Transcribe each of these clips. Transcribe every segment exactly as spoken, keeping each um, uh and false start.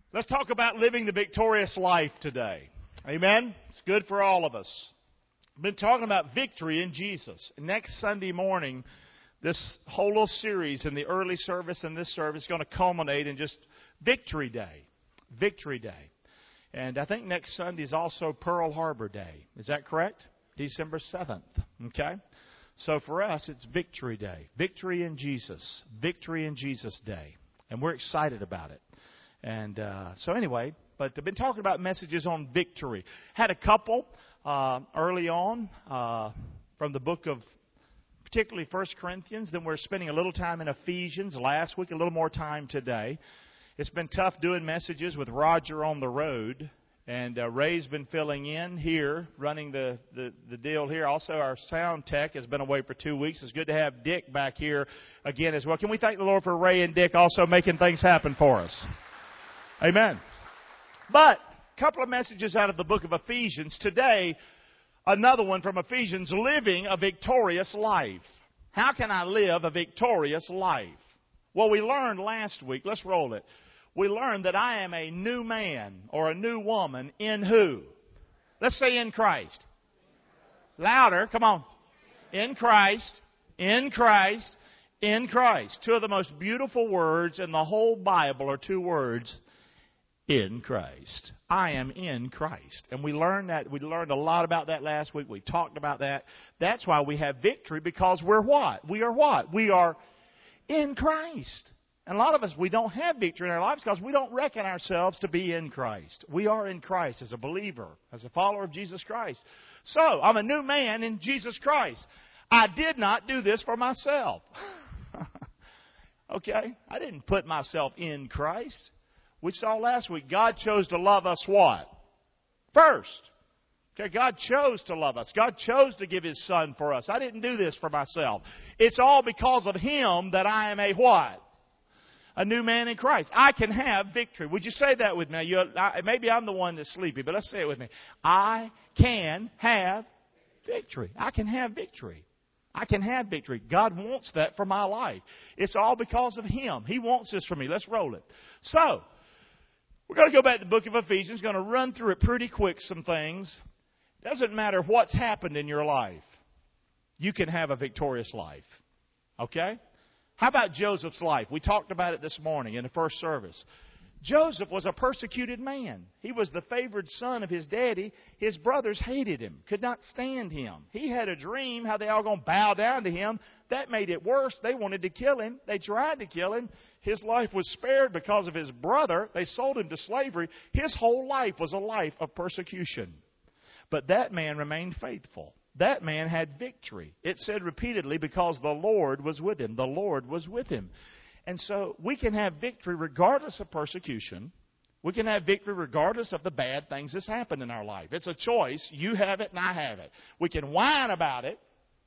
Let's talk about living the victorious life today. Amen? It's good for all of us. I've been talking about victory in Jesus. Next Sunday morning, this whole little series in the early service and this service is going to culminate in just Victory Day. Victory Day. And I think next Sunday is also Pearl Harbor Day. Is that correct? December seventh. Okay? So for us, it's Victory Day. Victory in Jesus. Victory in Jesus Day. And we're excited about it. And uh, so anyway, but I've been talking about messages on victory. Had a couple uh, early on uh, from the book of particularly First Corinthians. Then we're spending a little time in Ephesians last week, a little more time today. It's been tough doing messages with Roger on the road. And uh, Ray's been filling in here, running the, the, the deal here. Also, our sound tech has been away for two weeks. It's good to have Dick back here again as well. Can we thank the Lord for Ray and Dick also making things happen for us? Amen. But a couple of messages out of the book of Ephesians. Today, another one from Ephesians, living a victorious life. How can I live a victorious life? Well, we learned last week, let's roll it. We learned that I am a new man or a new woman in who? Let's say in Christ. Louder, come on. In Christ, in Christ, in Christ. Two of the most beautiful words in the whole Bible are two words. In Christ. I am in Christ. And we learned that. We learned a lot about that last week. We talked about that. That's why we have victory, because we're what? We are what? We are in Christ. And a lot of us, we don't have victory in our lives because we don't reckon ourselves to be in Christ. We are in Christ as a believer, as a follower of Jesus Christ. So, I'm a new man in Jesus Christ. I did not do this for myself. Okay? I didn't put myself in Christ. We saw last week, God chose to love us what? First. Okay, God chose to love us. God chose to give His Son for us. I didn't do this for myself. It's all because of Him that I am a what? A new man in Christ. I can have victory. Would you say that with me? You, I, maybe I'm the one that's sleepy, but let's say it with me. I can have victory. I can have victory. I can have victory. God wants that for my life. It's all because of Him. He wants this for me. Let's roll it. So, we're going to go back to the book of Ephesians. Going to run through it pretty quick, some things. Doesn't matter what's happened in your life. You can have a victorious life. Okay? How about Joseph's life? We talked about it this morning in the first service. Joseph was a persecuted man. He was the favored son of his daddy. His brothers hated him, could not stand him. He had a dream how they all going to bow down to him. That made it worse. They wanted to kill him. They tried to kill him. His life was spared because of his brother. They sold him to slavery. His whole life was a life of persecution. But that man remained faithful. That man had victory. It said repeatedly, because the Lord was with him. The Lord was with him. And so we can have victory regardless of persecution. We can have victory regardless of the bad things that's happened in our life. It's a choice. You have it and I have it. We can whine about it,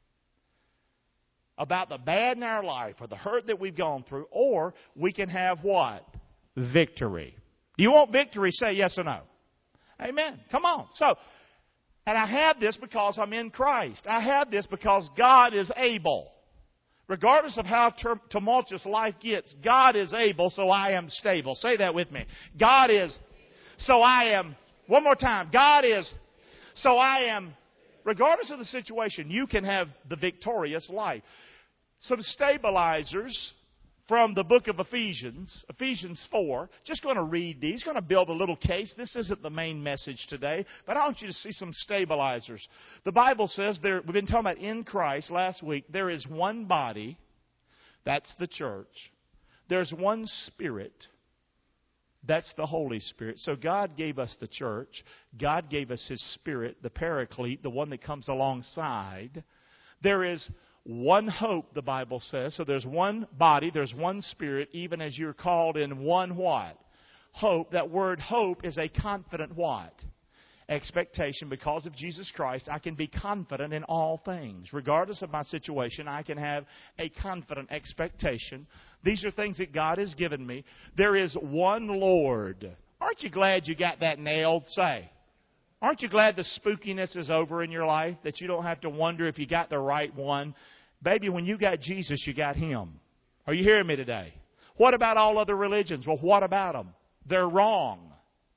about the bad in our life or the hurt that we've gone through, or we can have what? Victory. Do you want victory? Say yes or no. Amen. Come on. So, and I have this because I'm in Christ. I have this because God is able. Regardless of how tumultuous life gets, God is able, so I am stable. Say that with me. God is, so I am, one more time. God is, so I am, regardless of the situation, you can have the victorious life. Some stabilizers from the book of Ephesians, Ephesians four. Just going to read these. Going to build a little case. This isn't the main message today, but I want you to see some stabilizers. The Bible says, there, we've been talking about in Christ last week, there is one body, that's the church. There's one Spirit, that's the Holy Spirit. So God gave us the church. God gave us His Spirit, the Paraclete, the one that comes alongside. There is one hope, the Bible says. So there's one body, there's one Spirit, even as you're called in one what? Hope. That word hope is a confident what? Expectation. Because of Jesus Christ, I can be confident in all things. Regardless of my situation, I can have a confident expectation. These are things that God has given me. There is one Lord. Aren't you glad you got that nailed? Say. Aren't you glad the spookiness is over in your life? That you don't have to wonder if you got the right one? Baby, when you got Jesus, you got Him. Are you hearing me today? What about all other religions? Well, what about them? they're wrong.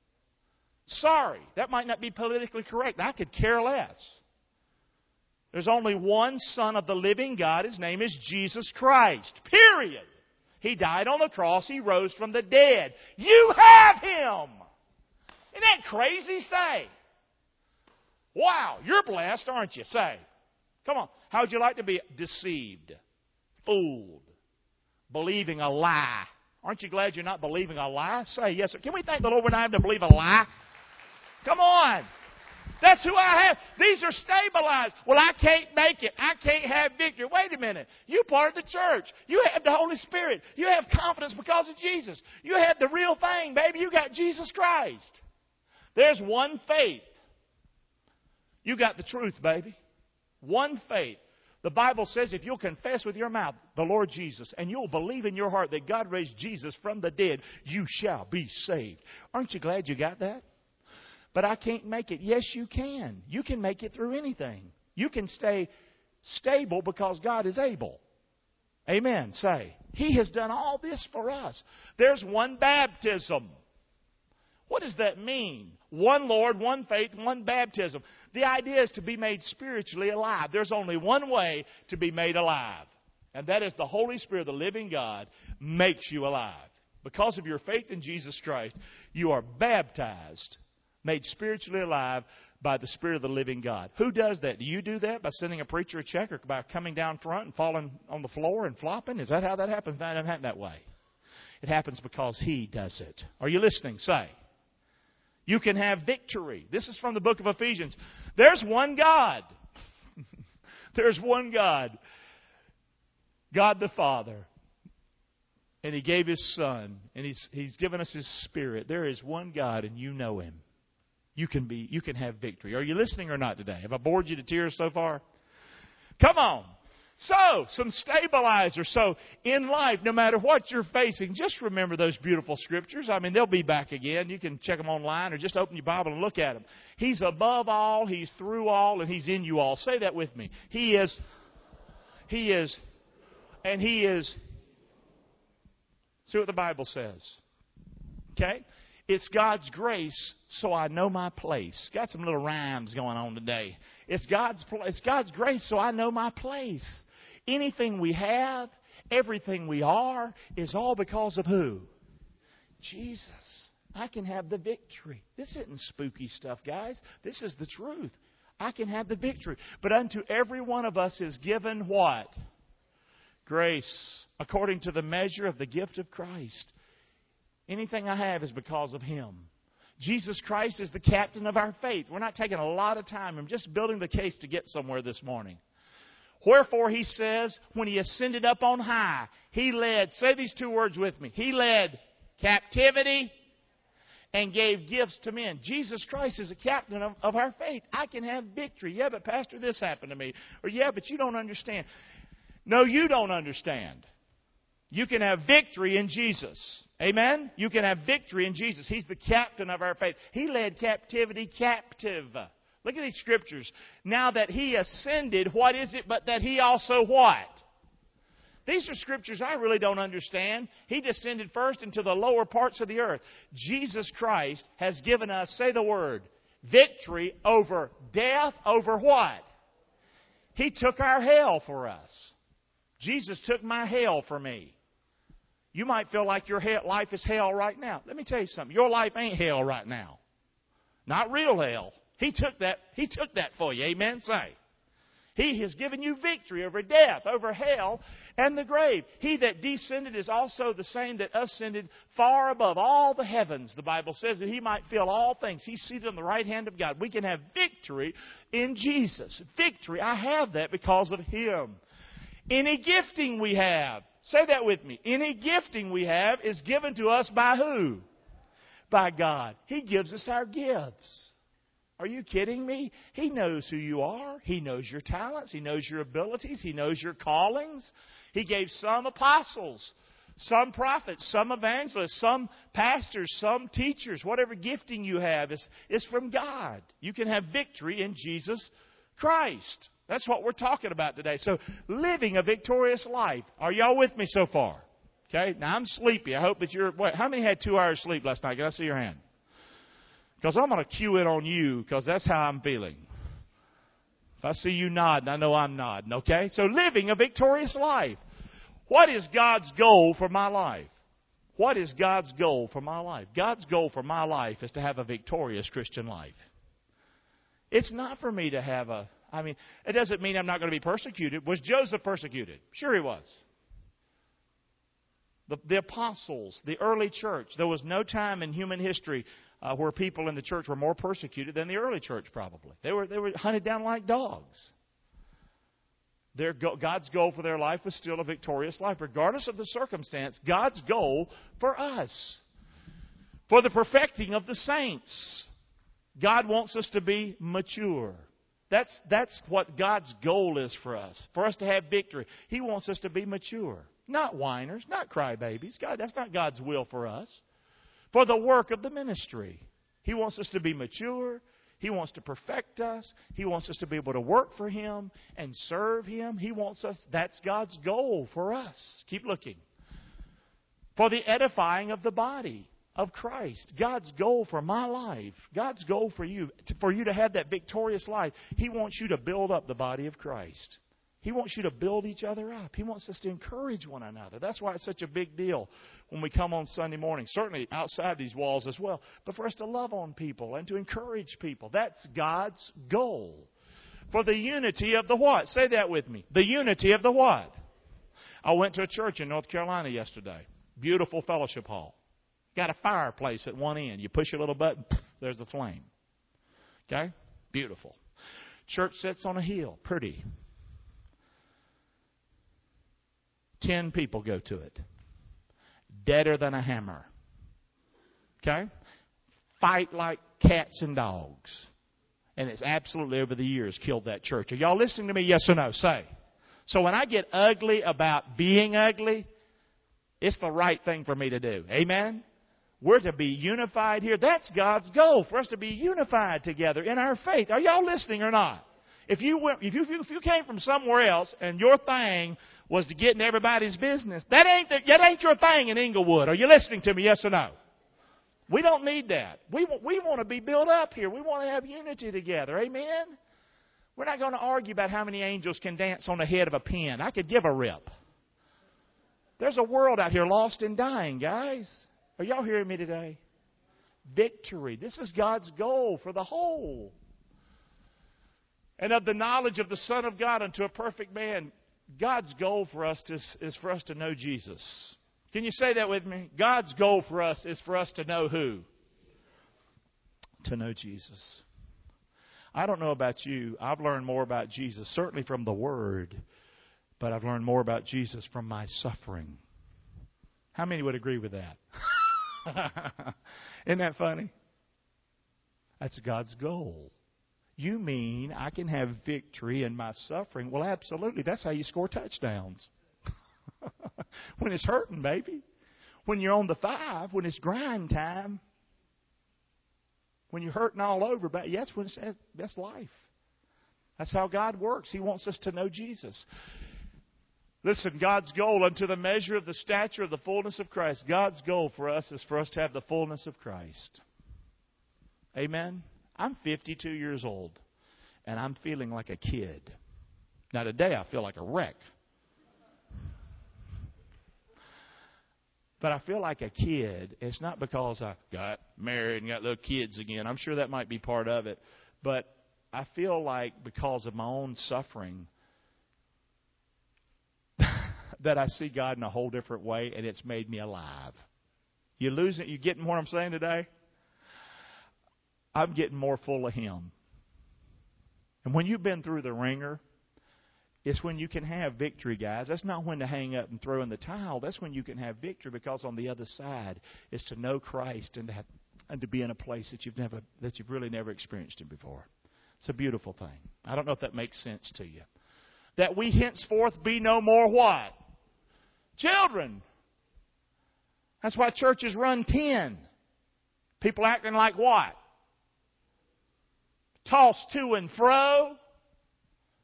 Sorry, that might not be politically correct. I could care less. There's only one Son of the living God. His name is Jesus Christ. Period. He died on the cross. He rose from the dead. You have Him. Isn't that crazy? Say. Wow, you're blessed, aren't you? Say. Come on. How would you like to be deceived, fooled, believing a lie? Aren't you glad you're not believing a lie? Say yes, sir. Can we thank the Lord we're not having to believe a lie? Come on. That's who I have. These are stabilized. Well, I can't make it. I can't have victory. Wait a minute. You part of the church. You have the Holy Spirit. You have confidence because of Jesus. You have the real thing, baby. You got Jesus Christ. There's one faith. You got the truth, baby. One faith. The Bible says if you'll confess with your mouth the Lord Jesus and you'll believe in your heart that God raised Jesus from the dead, you shall be saved. Aren't you glad you got that? But I can't make it. Yes, you can. You can make it through anything. You can stay stable because God is able. Amen. Say, He has done all this for us. There's one baptism. What does that mean? One Lord, one faith, one baptism. The idea is to be made spiritually alive. There's only one way to be made alive. And that is the Holy Spirit, the living God, makes you alive. Because of your faith in Jesus Christ, you are baptized, made spiritually alive by the Spirit of the living God. Who does that? Do you do that by sending a preacher a check or by coming down front and falling on the floor and flopping? Is that how that happens? That doesn't happen that way. It happens because He does it. Are you listening? Say. You can have victory. This is from the book of Ephesians. There's one God. There's one God. God the Father. And He gave His Son. And He's, He's given us His Spirit. There is one God and you know Him. You can be, you can have victory. Are you listening or not today? Have I bored you to tears so far? Come on. So, some stabilizers. So, in life, no matter what you're facing, just remember those beautiful scriptures. I mean, they'll be back again. You can check them online or just open your Bible and look at them. He's above all, He's through all, and He's in you all. Say that with me. He is, He is, and He is. See what the Bible says. Okay? It's God's grace, so I know my place. Got some little rhymes going on today. It's God's, it's God's grace, so I know my place. Anything we have, everything we are, is all because of who? Jesus. I can have the victory. This isn't spooky stuff, guys. This is the truth. I can have the victory. But unto every one of us is given what? Grace, according to the measure of the gift of Christ. Anything I have is because of Him. Jesus Christ is the captain of our faith. We're not taking a lot of time. I'm just building the case to get somewhere this morning. Wherefore, He says, when He ascended up on high, He led, say these two words with me, He led captivity and gave gifts to men. Jesus Christ is the captain of, of our faith. I can have victory. Yeah, but Pastor, this happened to me. Or yeah, but you don't understand. No, you don't understand. You can have victory in Jesus. Amen? You can have victory in Jesus. He's the captain of our faith. He led captivity captive. Look at these scriptures. Now that He ascended, what is it but that He also what? These are scriptures I really don't understand. He descended first into the lower parts of the earth. Jesus Christ has given us, say the word, victory over death, over what? He took our hell for us. Jesus took my hell for me. You might feel like your life is hell right now. Let me tell you something. Your life ain't hell right now. Not real hell. He took that, He took that for you. Amen? Say. He has given you victory over death, over hell, and the grave. He that descended is also the same that ascended far above all the heavens. The Bible says that He might fill all things. He's seated on the right hand of God. We can have victory in Jesus. Victory. I have that because of Him. Any gifting we have, say that with me. Any gifting we have is given to us by who? By God. He gives us our gifts. Are you kidding me? He knows who you are. He knows your talents. He knows your abilities. He knows your callings. He gave some apostles, some prophets, some evangelists, some pastors, some teachers. Whatever gifting you have is, is from God. You can have victory in Jesus Christ. That's what we're talking about today. So, living a victorious life. Are y'all with me so far? Okay? Now, I'm sleepy. I hope that you're... Wait, how many had two hours sleep last night? Can I see your hand? Because I'm going to cue it on you because that's how I'm feeling. If I see you nodding, I know I'm nodding. Okay? So living a victorious life. What is God's goal for my life? What is God's goal for my life? God's goal for my life is to have a victorious Christian life. It's not for me to have a... I mean, it doesn't mean I'm not going to be persecuted. Was Joseph persecuted? Sure he was. The, the apostles, the early church, there was no time in human history uh, where people in the church were more persecuted than the early church probably. They were, they were hunted down like dogs. Their, God's goal for their life was still a victorious life. Regardless of the circumstance, God's goal for us, for the perfecting of the saints, God wants us to be mature. That's, that's what God's goal is for us, for us to have victory. He wants us to be mature. Not whiners, not crybabies. God, that's not God's will for us. For the work of the ministry. He wants us to be mature. He wants to perfect us. He wants us to be able to work for Him and serve Him. He wants us, that's God's goal for us. Keep looking. For the edifying of the body of Christ. God's goal for my life. God's goal for you, for you to have that victorious life. He wants you to build up the body of Christ. He wants you to build each other up. He wants us to encourage one another. That's why it's such a big deal when we come on Sunday morning. Certainly outside these walls as well. But for us to love on people and to encourage people. That's God's goal. For the unity of the what? Say that with me. The unity of the what? I went to a church in North Carolina yesterday. Beautiful fellowship hall. Got a fireplace at one end. You push a little button, there's a flame. Okay? Beautiful. Church sits on a hill. Pretty. Ten people go to it. Deader than a hammer. Okay? Fight like cats and dogs. And it's absolutely over the years killed that church. Are y'all listening to me? Yes or no? Say. So when I get ugly about being ugly, it's the right thing for me to do. Amen? We're to be unified here. That's God's goal, for us to be unified together in our faith. Are y'all listening or not? If you went, if you, if you came from somewhere else and your thing was to get in everybody's business, that ain't the, that ain't your thing in Inglewood. Are you listening to me? Yes or no? We don't need that. We we want to be built up here. We want to have unity together. Amen. We're not going to argue about how many angels can dance on the head of a pin. I could give a rip. There's a world out here lost and dying, guys. Are y'all hearing me today? Victory. This is God's goal for the whole. And of the knowledge of the Son of God unto a perfect man. God's goal for us is, is for us to know Jesus. Can you say that with me? God's goal for us is for us to know who? To know Jesus. I don't know about you. I've learned more about Jesus, certainly from the Word. But I've learned more about Jesus from my suffering. How many would agree with that? Isn't that funny? That's God's goal. You mean I can have victory in my suffering? Well, absolutely. That's how you score touchdowns. When it's hurting, baby. When you're on the five, when it's grind time. When you're hurting all over, but yes, when it's, that's life. That's how God works. He wants us to know Jesus. Listen, God's goal unto the measure of the stature of the fullness of Christ. God's goal for us is for us to have the fullness of Christ. Amen? I'm fifty-two years old, and I'm feeling like a kid. Now, today I feel like a wreck. But I feel like a kid. It's not because I got married and got little kids again. I'm sure that might be part of it. But I feel like because of my own suffering that I see God in a whole different way, and it's made me alive. You losing? You getting what I'm saying today? I'm getting more full of Him. And when you've been through the ringer, it's when you can have victory, guys. That's not when to hang up and throw in the towel. That's when you can have victory, because on the other side is to know Christ and to, have, and to be in a place that you've never, that you've really never experienced Him before. It's a beautiful thing. I don't know if that makes sense to you. That we henceforth be no more what? Children. That's why churches run ten. People acting like what? Tossed to and fro.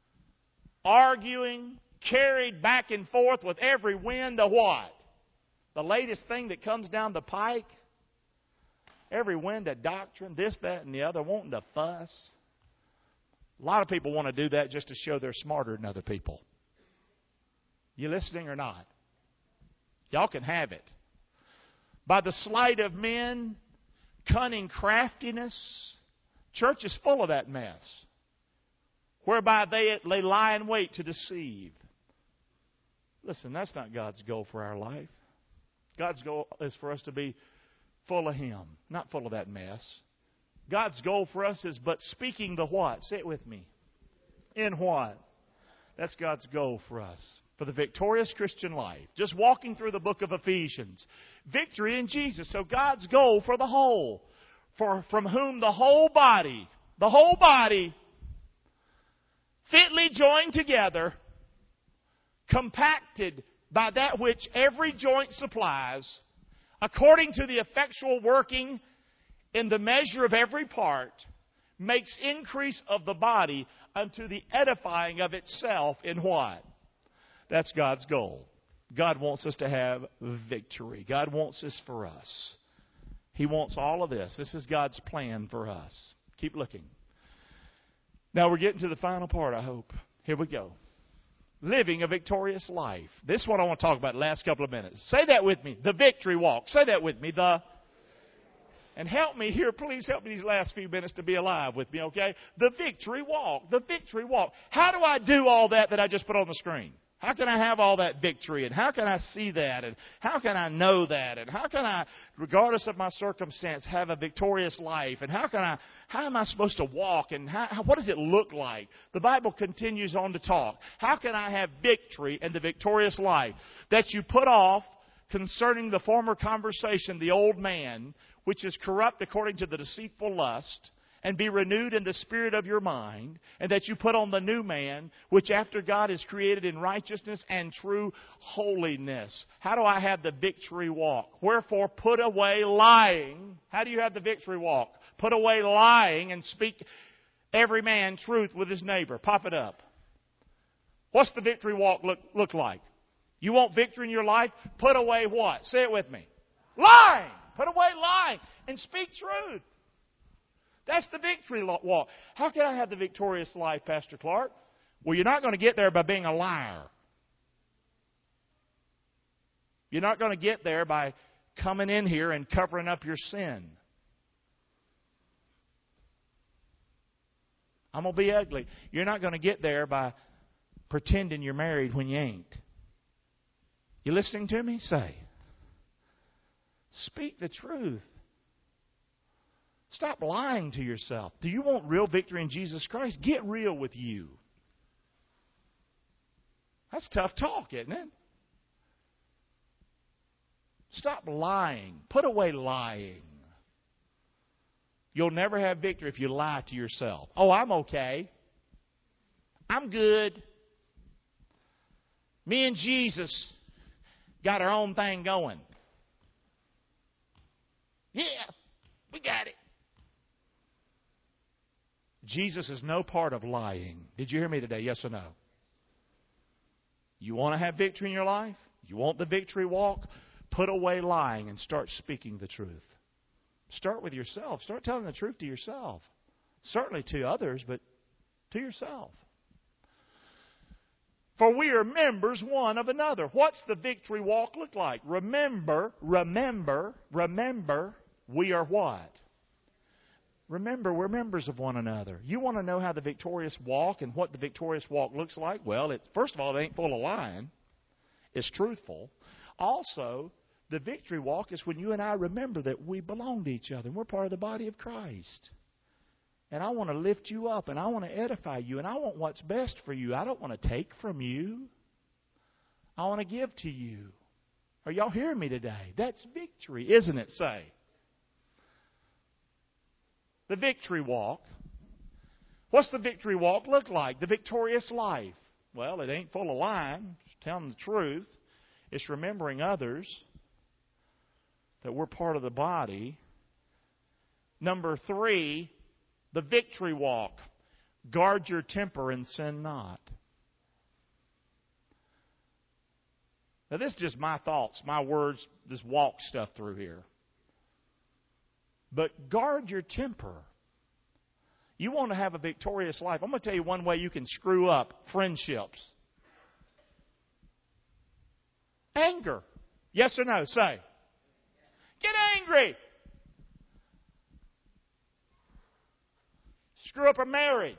Arguing. Carried back and forth with every wind of what? The latest thing that comes down the pike. Every wind of doctrine, this, that, and the other, wanting to fuss. A lot of people want to do that just to show they're smarter than other people. You listening or not? Y'all can have it. By the sleight of men, cunning craftiness, church is full of that mess. Whereby they, they lie in wait to deceive. Listen, that's not God's goal for our life. God's goal is for us to be full of Him, not full of that mess. God's goal for us is but speaking the what? Say it with me. In what? That's God's goal for us. For the victorious Christian life. Just walking through the book of Ephesians. Victory in Jesus. So God's goal for the whole. For from whom the whole body, the whole body, fitly joined together, compacted by that which every joint supplies, according to the effectual working in the measure of every part, makes increase of the body unto the edifying of itself in what? That's God's goal. God wants us to have victory. God wants this for us. He wants all of this. This is God's plan for us. Keep looking. Now we're getting to the final part, I hope. Here we go. Living a victorious life. This is what I want to talk about the last couple of minutes. Say that with me. The victory walk. Say that with me. The And help me here. Please help me these last few minutes to be alive with me, okay? The victory walk. The victory walk. How do I do all that that I just put on the screen? How can I have all that victory? And how can I see that? And how can I know that? And how can I, regardless of my circumstance, have a victorious life? And how can I, how am I supposed to walk? And how, what does it look like? The Bible continues on to talk. How can I have victory in the victorious life? That you put off concerning the former conversation, the old man, which is corrupt according to the deceitful lust, and be renewed in the spirit of your mind, and that you put on the new man, which after God is created in righteousness and true holiness. How do I have the victory walk? Wherefore, put away lying. How do you have the victory walk? Put away lying and speak every man truth with his neighbor. Pop it up. What's the victory walk look, look like? You want victory in your life? Put away what? Say it with me. Lying. Put away lying and speak truth. That's the victory walk. How can I have the victorious life, Pastor Clark? Well, you're not going to get there by being a liar. You're not going to get there by coming in here and covering up your sin. I'm going to be ugly. You're not going to get there by pretending you're married when you ain't. You listening to me? Say. Speak the truth. Stop lying to yourself. Do you want real victory in Jesus Christ? Get real with you. That's tough talk, isn't it? Stop lying. Put away lying. You'll never have victory if you lie to yourself. Oh, I'm okay. I'm good. Me and Jesus got our own thing going. Yeah, we got it. Jesus is no part of lying. Did you hear me today? Yes or no? You want to have victory in your life? You want the victory walk? Put away lying and start speaking the truth. Start with yourself. Start telling the truth to yourself. Certainly to others, but to yourself. For we are members one of another. What's the victory walk look like? Remember, remember, remember, we are what? Remember, we're members of one another. You want to know how the victorious walk and what the victorious walk looks like? Well, it's, first of all, it ain't full of lying. It's truthful. Also, the victory walk is when you and I remember that we belong to each other and we're part of the body of Christ. And I want to lift you up and I want to edify you and I want what's best for you. I don't want to take from you. I want to give to you. Are y'all hearing me today? That's victory, isn't it? Say. The victory walk. What's the victory walk look like? The victorious life. Well, it ain't full of lying. It's telling the truth. It's remembering others. That we're part of the body. Number three, the victory walk. Guard your temper and sin not. Now, this is just my thoughts, my words, this walk stuff through here. But guard your temper. You want to have a victorious life. I'm going to tell you one way you can screw up friendships. Anger. Yes or no? Say. Get angry. Screw up a marriage.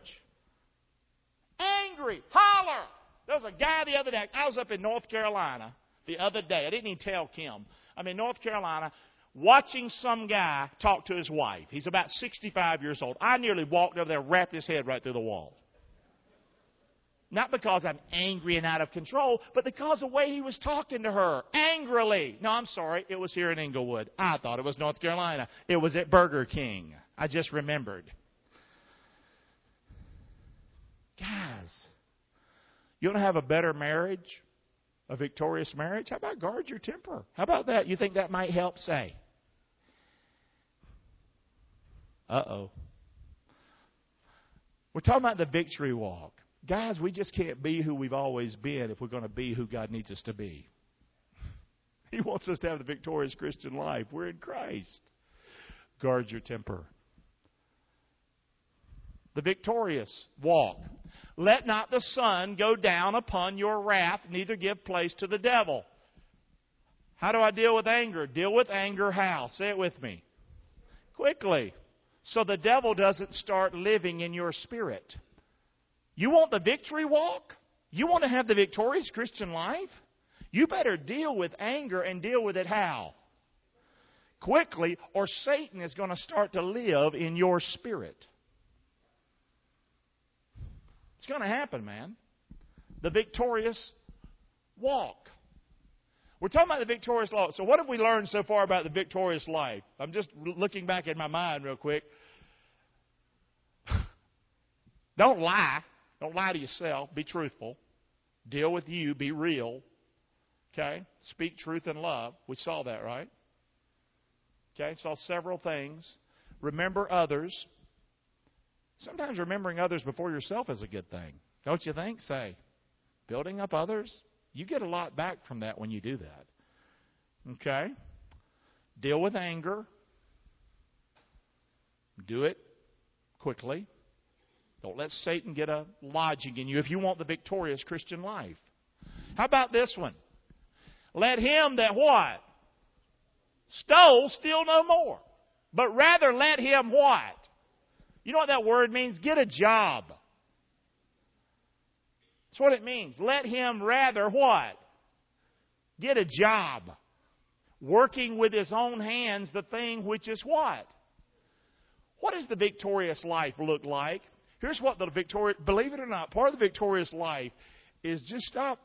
Angry. Holler. There was a guy the other day. I was up in North Carolina the other day. I didn't even tell Kim. I'm in North Carolina watching some guy talk to his wife. He's about sixty-five years old. I nearly walked over there and wrapped his head right through the wall. Not because I'm angry and out of control, but because of the way he was talking to her. Angrily. No, I'm sorry. It was here in Inglewood. I thought it was North Carolina. It was at Burger King. I just remembered. Guys, you want to have a better marriage? A victorious marriage? How about guard your temper? How about that? You think that might help? Say. Uh-oh. We're talking about the victory walk. Guys, we just can't be who we've always been if we're going to be who God needs us to be. He wants us to have the victorious Christian life. We're in Christ. Guard your temper. The victorious walk. Let not the sun go down upon your wrath, neither give place to the devil. How do I deal with anger? Deal with anger how? Say it with me. Quickly. So the devil doesn't start living in your spirit. You want the victory walk? You want to have the victorious Christian life? You better deal with anger and deal with it how? Quickly, or Satan is going to start to live in your spirit. It's going to happen, man. The victorious walk. We're talking about the victorious walk. So what have we learned so far about the victorious life? I'm just looking back in my mind real quick. Don't lie. Don't lie to yourself. Be truthful. Deal with you. Be real. Okay? Speak truth in love. We saw that, right? Okay? Saw several things. Remember others. Sometimes remembering others before yourself is a good thing. Don't you think? Say, building up others. You get a lot back from that when you do that. Okay? Deal with anger. Do it quickly. Don't let Satan get a lodging in you if you want the victorious Christian life. How about this one? Let him that what? Stole, steal no more. But rather let him what? You know what that word means? Get a job. That's what it means. Let him rather what? Get a job. Working with his own hands the thing which is what? What does the victorious life look like? Here's what the victorious, believe it or not, part of the victorious life is just stop.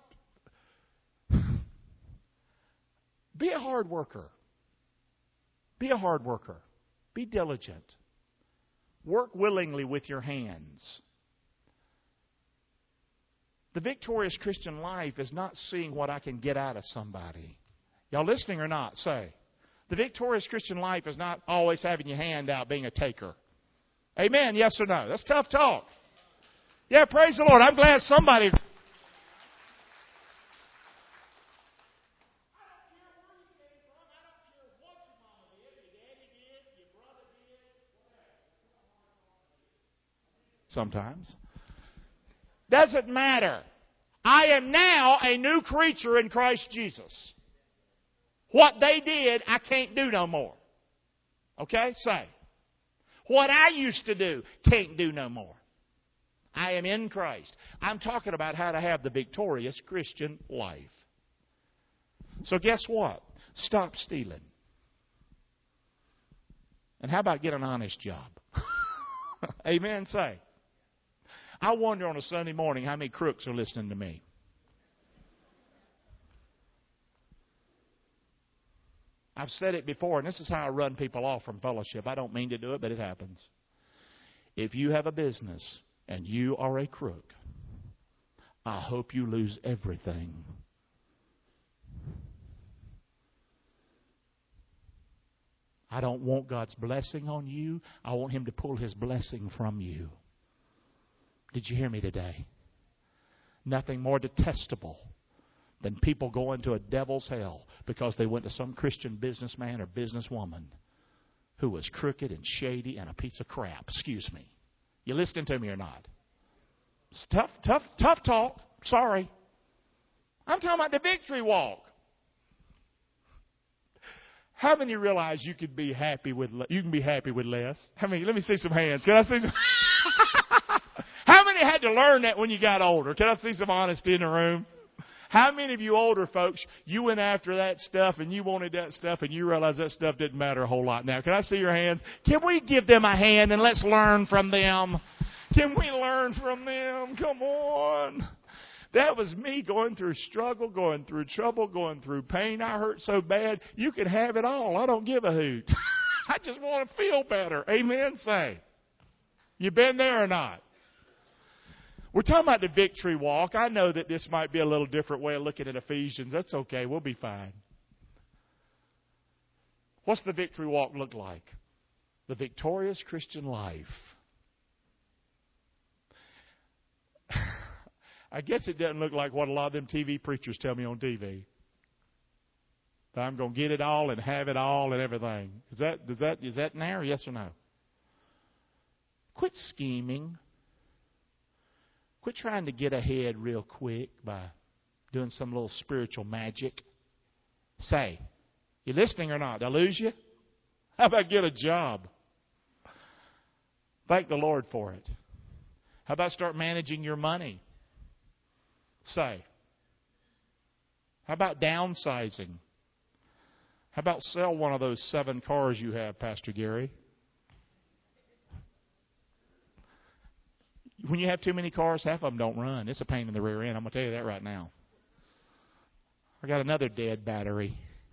Be a hard worker. Be a hard worker. Be diligent. Work willingly with your hands. The victorious Christian life is not seeing what I can get out of somebody. Y'all listening or not? Say. The victorious Christian life is not always having your hand out, being a taker. Amen? Yes or no? That's tough talk. Yeah, praise the Lord. I'm glad somebody... Sometimes. Doesn't matter. I am now a new creature in Christ Jesus. What they did, I can't do no more. Okay? Say. What I used to do, can't do no more. I am in Christ. I'm talking about how to have the victorious Christian life. So guess what? Stop stealing. And how about get an honest job? Amen? Say. I wonder on a Sunday morning how many crooks are listening to me. I've said it before, and this is how I run people off from fellowship. I don't mean to do it, but it happens. If you have a business and you are a crook, I hope you lose everything. I don't want God's blessing on you. I want Him to pull His blessing from you. Did you hear me today? Nothing more detestable than people going to a devil's hell because they went to some Christian businessman or businesswoman who was crooked and shady and a piece of crap. Excuse me. You listening to me or not? It's tough, tough, tough talk. Sorry. I'm talking about the victory walk. How many realize you could be happy with you can be happy with less? How many? Let me see some hands. Can I see some? How many had to learn that when you got older? Can I see some honesty in the room? How many of you older folks, you went after that stuff and you wanted that stuff and you realized that stuff didn't matter a whole lot now? Can I see your hands? Can we give them a hand and let's learn from them? Can we learn from them? Come on. That was me going through struggle, going through trouble, going through pain. I hurt so bad, you can have it all. I don't give a hoot. I just want to feel better. Amen? Say. You been there or not? We're talking about the victory walk. I know that this might be a little different way of looking at Ephesians. That's okay. We'll be fine. What's the victory walk look like? The victorious Christian life. I guess it doesn't look like what a lot of them T V preachers tell me on T V. That I'm going to get it all and have it all and everything. Is that, does that, is that now? Yes or no? Quit scheming. Quit trying to get ahead real quick by doing some little spiritual magic. Say, you listening or not? Did I lose you? How about get a job? Thank the Lord for it. How about start managing your money? Say. How about downsizing? How about sell one of those seven cars you have, Pastor Gary? When you have too many cars, half of them don't run. It's a pain in the rear end. I'm going to tell you that right now. I got another dead battery.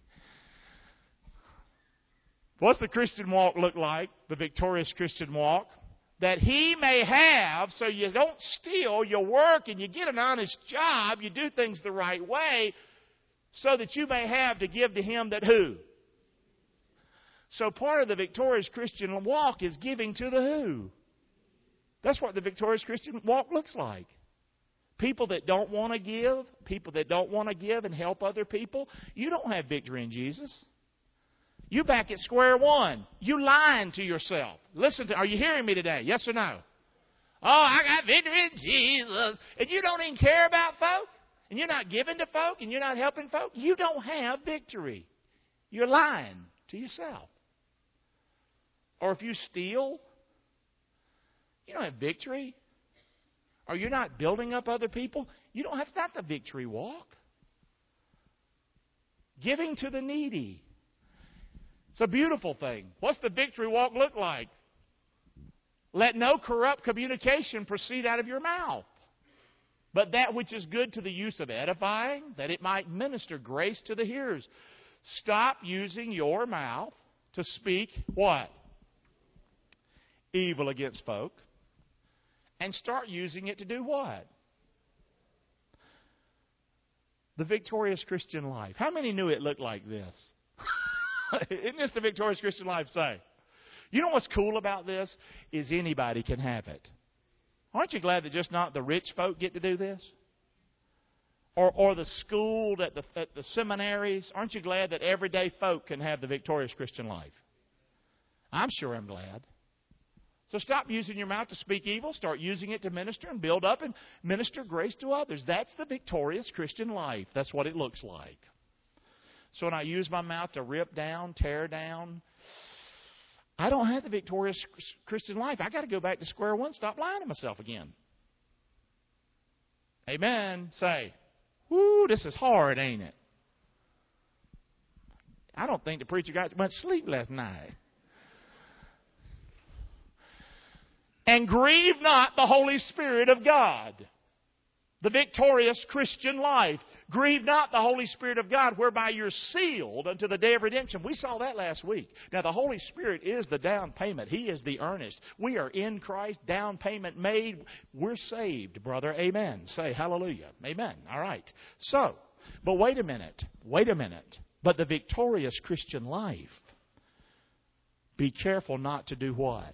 What's the Christian walk look like? The victorious Christian walk. That he may have, so you don't steal, you work and you get an honest job, you do things the right way, so that you may have to give to him that who? So part of the victorious Christian walk is giving to the who. That's what the victorious Christian walk looks like. People that don't want to give, people that don't want to give and help other people, you don't have victory in Jesus. You back at square one. You lying to yourself. Listen to, are you hearing me today? Yes or no? Oh, I got victory in Jesus. And you don't even care about folk? And you're not giving to folk? And you're not helping folk? You don't have victory. You're lying to yourself. Or if you steal, you don't have victory. Or you're not building up other people, you don't have, that's not the victory walk. Giving to the needy. It's a beautiful thing. What's the victory walk look like? Let no corrupt communication proceed out of your mouth, but that which is good to the use of edifying, that it might minister grace to the hearers. Stop using your mouth to speak what? Evil against folk. And start using it to do what? The victorious Christian life. How many knew it looked like this? Isn't this the victorious Christian life say? You know what's cool about this? Is anybody can have it. Aren't you glad that just not the rich folk get to do this? Or or the schooled at the, at the seminaries? Aren't you glad that everyday folk can have the victorious Christian life? I'm sure I'm glad. So stop using your mouth to speak evil. Start using it to minister and build up and minister grace to others. That's the victorious Christian life. That's what it looks like. So when I use my mouth to rip down, tear down, I don't have the victorious Christian life. I got to go back to square one, stop lying to myself again. Amen. Say, whoo, this is hard, ain't it? I don't think the preacher got much sleep last night. And grieve not the Holy Spirit of God. The victorious Christian life. Grieve not the Holy Spirit of God, whereby you're sealed unto the day of redemption. We saw that last week. Now, the Holy Spirit is the down payment. He is the earnest. We are in Christ, down payment made. We're saved, brother. Amen. Say hallelujah. Amen. All right. So, but wait a minute. Wait a minute. But the victorious Christian life, be careful not to do what?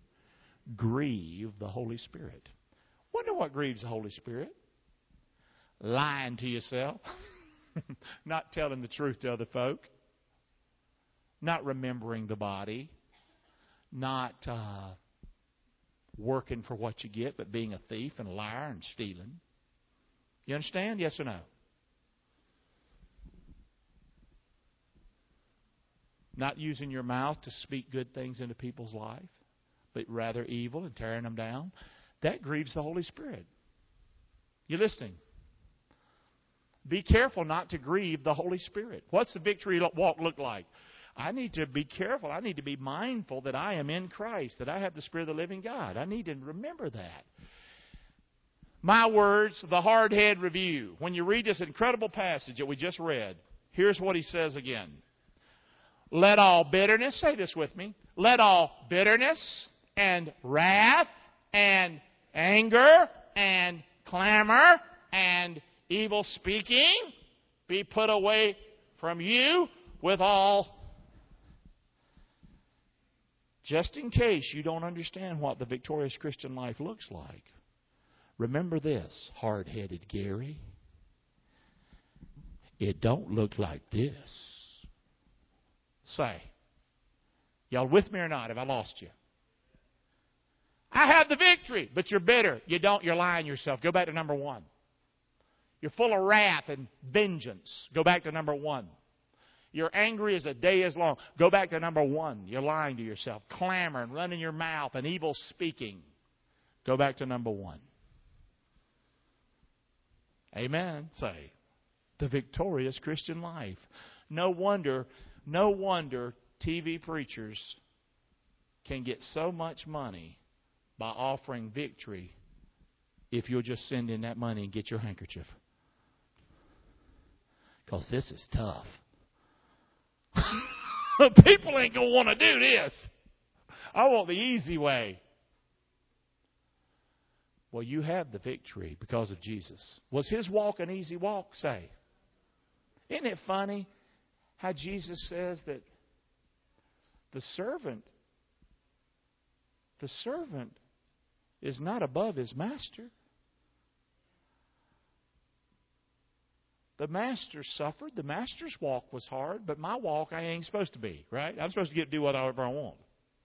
Grieve the Holy Spirit. Wonder what grieves the Holy Spirit? lying to yourself, not telling the truth to other folk, not remembering the body, not uh, working for what you get, but being a thief and a liar and stealing. You understand? Yes or no? Not using your mouth to speak good things into people's life, but rather evil and tearing them down. That grieves the Holy Spirit. You listening? Be careful not to grieve the Holy Spirit. What's the victory walk look like? I need to be careful. I need to be mindful that I am in Christ, that I have the Spirit of the living God. I need to remember that. My words, the hard head review. When you read this incredible passage that we just read, here's what he says again. Let all bitterness, say this with me, let all bitterness and wrath and anger and clamor and evil speaking be put away from you with all. Just in case you don't understand what the victorious Christian life looks like, remember this, hard-headed Gary. It don't look like this. Say, y'all with me or not? Have I lost you? I have the victory, but you're bitter. You don't. You're lying to yourself. Go back to number one. You're full of wrath and vengeance. Go back to number one. You're angry as a day is long. Go back to number one. You're lying to yourself. Clamor and running your mouth and evil speaking. Go back to number one. Amen. Say, the victorious Christian life. No wonder, no wonder T V preachers can get so much money by offering victory if you'll just send in that money and get your handkerchief. Because this is tough. People ain't going to want to do this. I want the easy way. Well, you have the victory because of Jesus. Was his walk an easy walk? Say. Isn't it funny how Jesus says that the servant, the servant is not above his master. The master suffered. The master's walk was hard, but my walk I ain't supposed to be, right? I'm supposed to get to do whatever I want.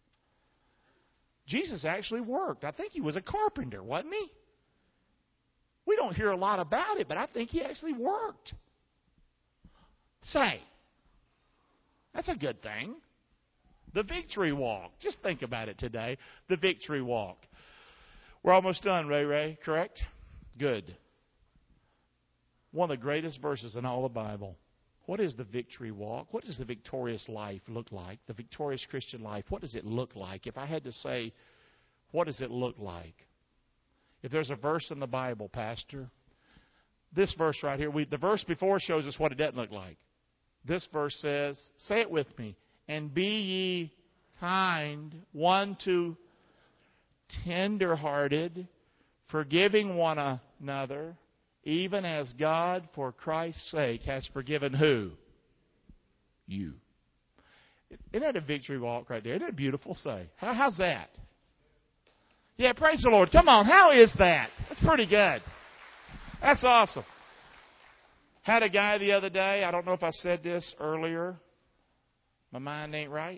Jesus actually worked. I think he was a carpenter, wasn't he? We don't hear a lot about it, but I think he actually worked. Say, that's a good thing. The victory walk. Just think about it today. The victory walk. We're almost done, Ray Ray, correct? Good. One of the greatest verses in all the Bible. What is the victory walk? What does the victorious life look like? The victorious Christian life, what does it look like? If I had to say, what does it look like? If there's a verse in the Bible, Pastor, this verse right here, we, the verse before shows us what it doesn't look like. This verse says, say it with me, and be ye kind one to tender-hearted, forgiving one another, even as God, for Christ's sake, has forgiven who? You. Isn't that a victory walk right there? Isn't that beautiful? Say. How, how's that? Yeah, praise the Lord. Come on, how is that? That's pretty good. That's awesome. Had a guy the other day, I don't know if I said this earlier. My mind ain't right.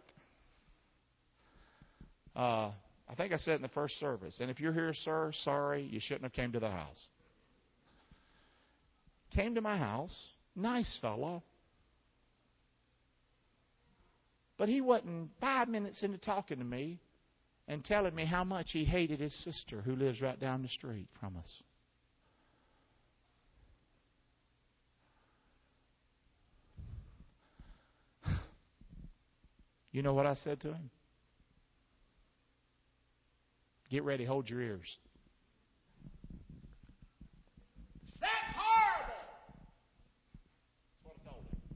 Uh, I think I said it in the first service. And if you're here, sir, sorry, you shouldn't have came to the house. Came to my house, nice fellow. But he wasn't five minutes into talking to me and telling me how much he hated his sister who lives right down the street from us. You know what I said to him? Get ready, hold your ears. That's horrible! That's what I told him.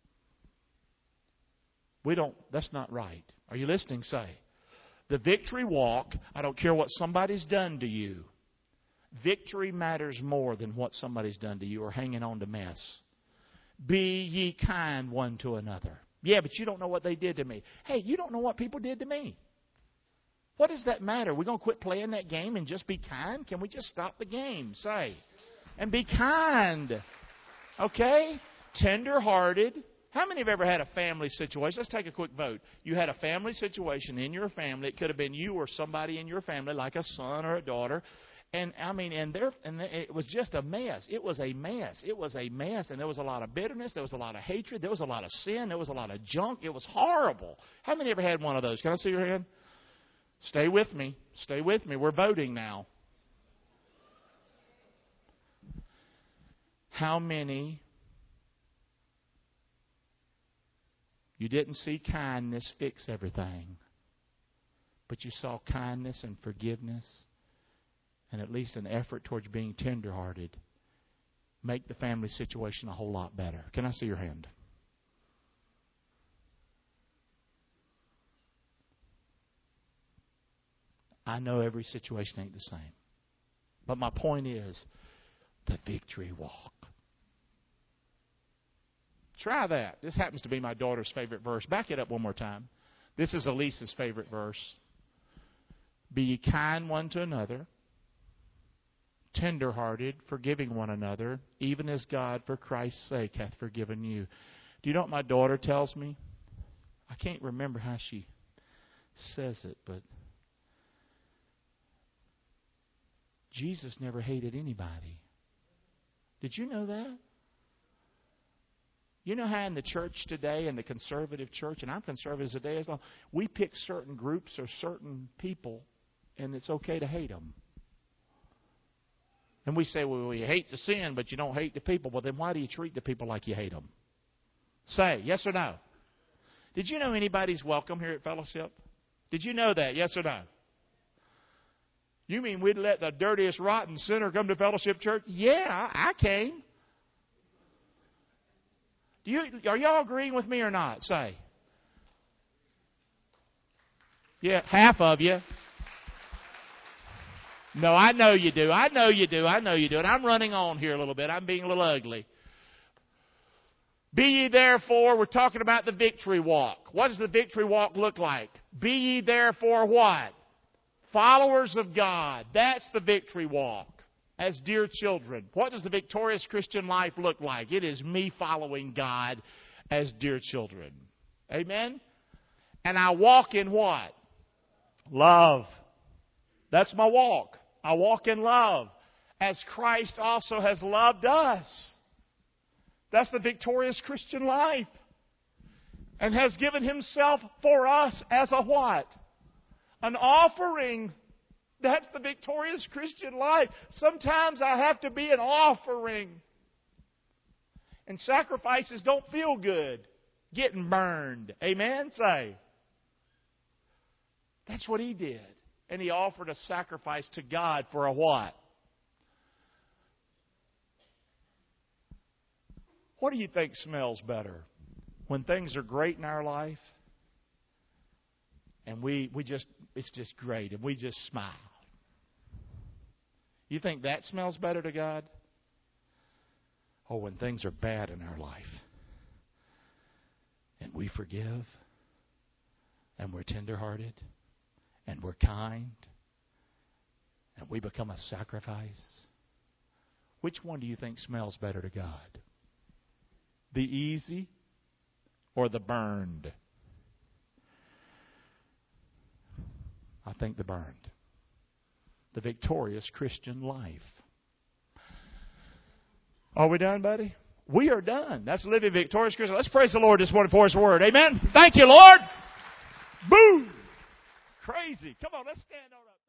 We don't, that's not right. Are you listening? Say. The victory walk, I don't care what somebody's done to you. Victory matters more than what somebody's done to you or hanging on to mess. Be ye kind one to another. Yeah, but you don't know what they did to me. Hey, you don't know what people did to me. What does that matter? We're going to quit playing that game and just be kind? Can we just stop the game? Say. And be kind. Okay? Tender-hearted. How many have ever had a family situation? Let's take a quick vote. You had a family situation in your family. It could have been you or somebody in your family, like a son or a daughter. And I mean, and there, and it was just a mess. It was a mess. It was a mess. And there was a lot of bitterness. There was a lot of hatred. There was a lot of sin. There was a lot of junk. It was horrible. How many ever had one of those? Can I see your hand? Stay with me. Stay with me. We're voting now. How many you didn't see kindness fix everything, but you saw kindness and forgiveness and at least an effort towards being tenderhearted make the family situation a whole lot better? Can I see your hand? I know every situation ain't the same. But my point is the victory walk. Try that. This happens to be my daughter's favorite verse. Back it up one more time. This is Elisa's favorite verse. Be ye kind one to another, tender-hearted, forgiving one another, even as God for Christ's sake hath forgiven you. Do you know what my daughter tells me? I can't remember how she says it, but Jesus never hated anybody. Did you know that? You know how in the church today, in the conservative church, and I'm conservative today as long, we pick certain groups or certain people, and it's okay to hate them. And we say, well, you hate the sin, but you don't hate the people. Well, then why do you treat the people like you hate them? Say, yes or no? Did you know anybody's welcome here at Fellowship? Did you know that? Yes or no? You mean we'd let the dirtiest, rotten sinner come to Fellowship Church? Yeah, I came. Do you, are y'all agreeing with me or not? Say. Yeah, half of you. No, I know you do. I know you do. I know you do. And I'm running on here a little bit. I'm being a little ugly. Be ye therefore, we're talking about the victory walk. What does the victory walk look like? Be ye therefore what? Followers of God. That's the victory walk. As dear children. What does the victorious Christian life look like? It is me following God as dear children. Amen? And I walk in what? Love. That's my walk. I walk in love. As Christ also has loved us. That's the victorious Christian life. And has given Himself for us as a what? An offering. That's the victorious Christian life. Sometimes I have to be an offering. And sacrifices don't feel good. Getting burned. Amen? Say. That's what He did. And He offered a sacrifice to God for a what? What do you think smells better? When things are great in our life and we, we just, it's just great and we just smile. You think that smells better to God? Or when things are bad in our life and we forgive and we're tenderhearted and we're kind and we become a sacrifice? Which one do you think smells better to God? The easy or the burned? I think the burned. The victorious Christian life. Are we done, buddy? We are done. That's living victorious Christian. Let's praise the Lord this morning for His word. Amen. Thank you, Lord. Boom. Crazy. Come on, let's stand on up.